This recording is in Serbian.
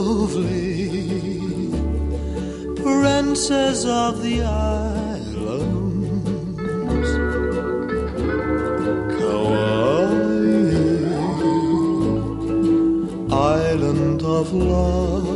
lovely, princess of the islands, Kauai, island of love.